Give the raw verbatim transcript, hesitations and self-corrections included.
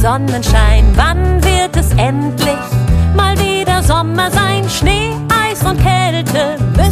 Sonnenschein. Wann wird es endlich mal wieder Sommer sein? Schnee, Eis und Kälte